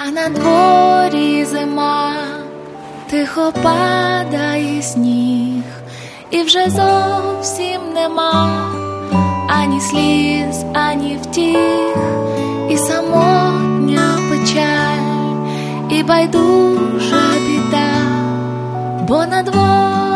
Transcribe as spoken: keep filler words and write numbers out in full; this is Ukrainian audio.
а на дворі зима, тихо падає сніг, і вже зовсім нема ані сліз, ані втіх, і самотня печаль, і байдужа біда, бо на дворі